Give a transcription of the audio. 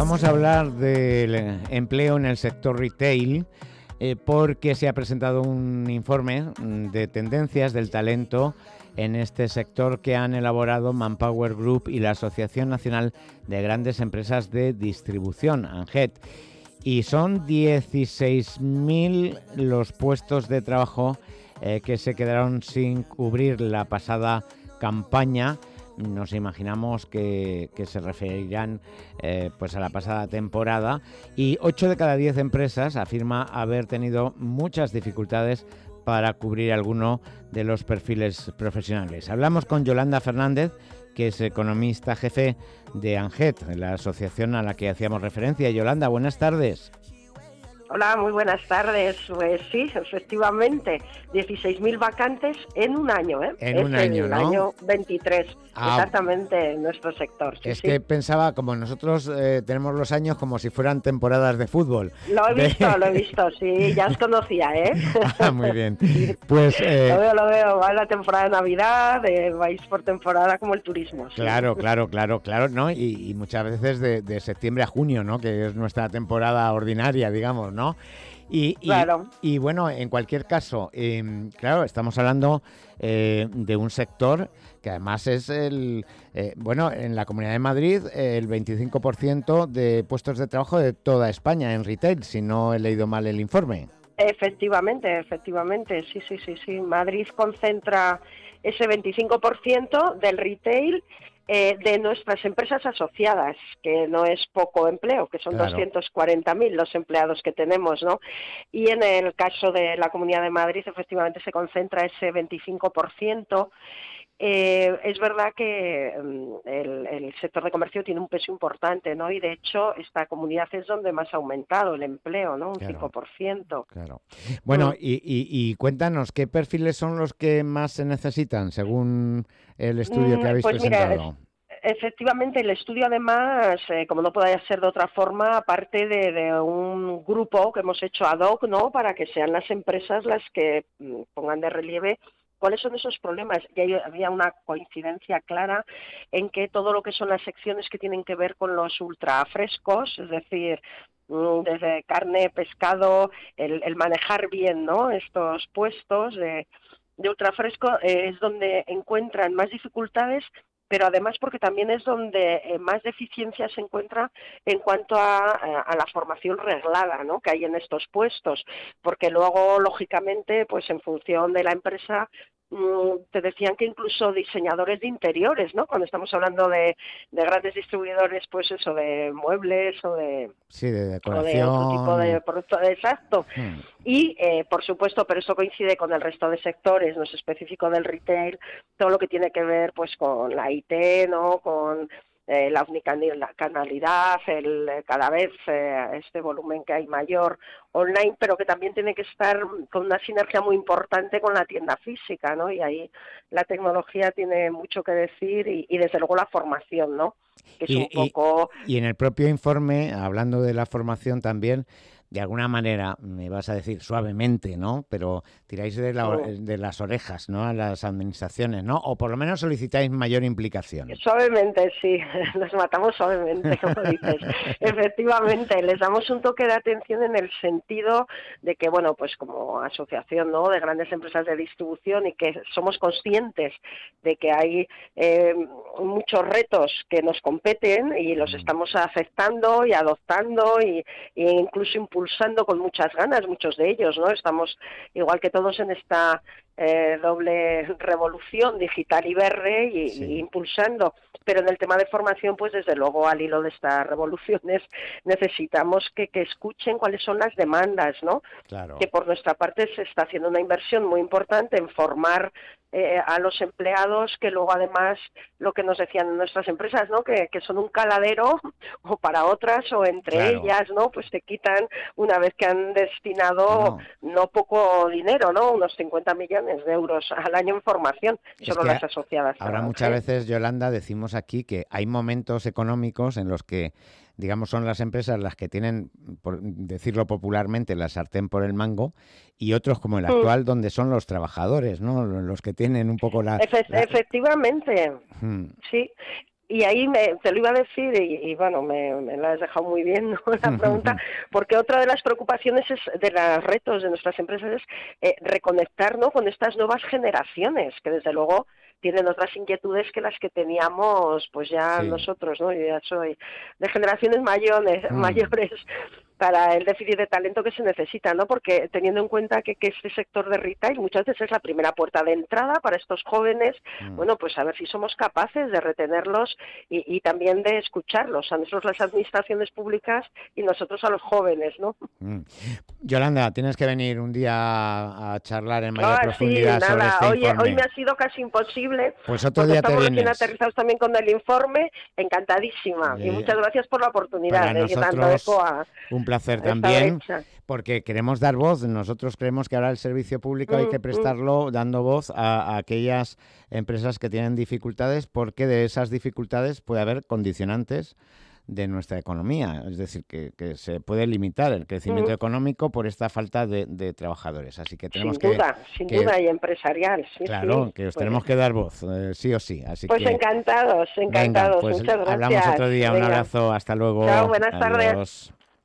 vamos a hablar del empleo en el sector retail porque se ha presentado un informe de tendencias del talento en este sector que han elaborado Manpower Group y la Asociación Nacional de Grandes Empresas de Distribución, ANGET. Y son 16.000 los puestos de trabajo que se quedaron sin cubrir la pasada campaña. Nos imaginamos que se referirán pues a la pasada temporada, y 8 de cada 10 empresas afirma haber tenido muchas dificultades para cubrir alguno de los perfiles profesionales. Hablamos con Yolanda Fernández, que es economista jefe de ANGET, la asociación a la que hacíamos referencia. Yolanda, buenas tardes. Hola, muy buenas tardes. Pues sí, efectivamente, 16.000 vacantes en un año, ¿eh? En un año, ¿no? El año 23, exactamente, en nuestro sector. Sí, es que pensaba, como nosotros tenemos los años como si fueran temporadas de fútbol. Lo he visto, sí, ya os conocía, ¿eh? Muy bien. Pues Lo veo, va la temporada de Navidad, vais por temporada como el turismo. ¿Sí? Claro, ¿no? Y muchas veces de septiembre a junio, ¿no? Que es nuestra temporada ordinaria, digamos, ¿no? Claro. Y bueno, en cualquier caso, claro, estamos hablando de un sector que además es en la Comunidad de Madrid, el 25% de puestos de trabajo de toda España en retail, si no he leído mal el informe. Efectivamente, sí. Madrid concentra ese 25% del retail de nuestras empresas asociadas, que no es poco empleo, que son claro. 240.000 los empleados que tenemos, ¿no? Y en el caso de la Comunidad de Madrid, efectivamente se concentra ese 25%. Es verdad que el sector de comercio tiene un peso importante, ¿no? Y de hecho esta comunidad es donde más ha aumentado el empleo, ¿no? Un 5%. Claro. Bueno, y cuéntanos, ¿qué perfiles son los que más se necesitan según el estudio que habéis presentado? Mira, efectivamente, el estudio además, como no podía ser de otra forma, aparte de un grupo que hemos hecho ad hoc, ¿no? Para que sean las empresas las que pongan de relieve cuáles son esos problemas. Y había una coincidencia clara en que todo lo que son las secciones que tienen que ver con los ultrafrescos, es decir, desde carne, pescado, el manejar bien, ¿no? Estos puestos de ultrafresco es donde encuentran más dificultades, pero además porque también es donde más deficiencia se encuentra en cuanto a la formación reglada, ¿no? Que hay en estos puestos, porque luego, lógicamente, pues en función de la empresa, te decían que incluso diseñadores de interiores, ¿no? Cuando estamos hablando de grandes distribuidores, pues eso, de muebles o de... Sí, de decoración. O de otro tipo de producto, exacto. Y, por supuesto, pero eso coincide con el resto de sectores, no es específico del retail, todo lo que tiene que ver pues con la IT, ¿no? Con la omnicanalidad, cada vez este volumen que hay mayor online, pero que también tiene que estar con una sinergia muy importante con la tienda física, ¿no? Y ahí la tecnología tiene mucho que decir y desde luego la formación, ¿no? Que es un poco... Y en el propio informe, hablando de la formación también, de alguna manera, me vas a decir suavemente, ¿no? Pero tiráis de las orejas, ¿no? A las administraciones, ¿no? O por lo menos solicitáis mayor implicación. Suavemente, sí. Los matamos suavemente, como dices. Efectivamente, les damos un toque de atención en el sentido de que, bueno, pues como asociación, ¿no? De grandes empresas de distribución y que somos conscientes de que hay muchos retos que nos competen y los estamos aceptando y adoptando e incluso impulsando con muchas ganas, muchos de ellos, ¿no? Estamos, igual que todos, en esta doble revolución digital y verde y impulsando, pero en el tema de formación, pues desde luego al hilo de estas revoluciones necesitamos que escuchen cuáles son las demandas, ¿no? Claro. Que por nuestra parte se está haciendo una inversión muy importante en formar a los empleados, que luego además lo que nos decían nuestras empresas, ¿no? Que son un caladero o para otras o entre ellas, ¿no? Pues te quitan una vez que han destinado no poco dinero, ¿no? Unos 50 millones de euros al año en formación, solo las asociadas. Ahora muchas veces, Yolanda, decimos aquí que hay momentos económicos en los que, digamos, son las empresas las que tienen, por decirlo popularmente, la sartén por el mango, y otros como el actual, donde son los trabajadores, ¿no? Los que tienen un poco la... Efectivamente, sí. Y ahí te lo iba a decir y bueno, me la has dejado muy bien, ¿no? La pregunta, porque otra de las preocupaciones de los retos de nuestras empresas es reconectar, ¿no?, con estas nuevas generaciones, que desde luego tienen otras inquietudes que las que teníamos pues ya Sí. nosotros, ¿no? Yo ya soy de generaciones mayores para el déficit de talento que se necesita, ¿no? Porque teniendo en cuenta que este sector de retail muchas veces es la primera puerta de entrada para estos jóvenes, bueno, pues a ver si somos capaces de retenerlos y también de escucharlos, a nosotros las administraciones públicas y nosotros a los jóvenes, ¿no? Yolanda, tienes que venir un día a charlar en mayor Sí, profundidad sobre nada, este informe. hoy me ha sido casi imposible, Pues otro porque día te estamos recién vienes. aterrizados también con el informe, encantadísima, y muchas gracias por la oportunidad Para de ir dando nosotros eco a un placer esta también, brecha. porque queremos dar voz. Nosotros creemos que ahora el servicio público hay que prestarlo dando voz a aquellas empresas que tienen dificultades, porque de esas dificultades puede haber condicionantes de nuestra economía. Es decir, que se puede limitar el crecimiento económico por esta falta de trabajadores. Así que tenemos sin duda, y empresarial. Sí, claro, sí, que os pues, tenemos que dar voz, sí o sí. Así pues que, encantados. venga, pues Muchas gracias. hablamos otro día. Un Venga. abrazo, hasta luego. Chao, buenas tardes. Adiós.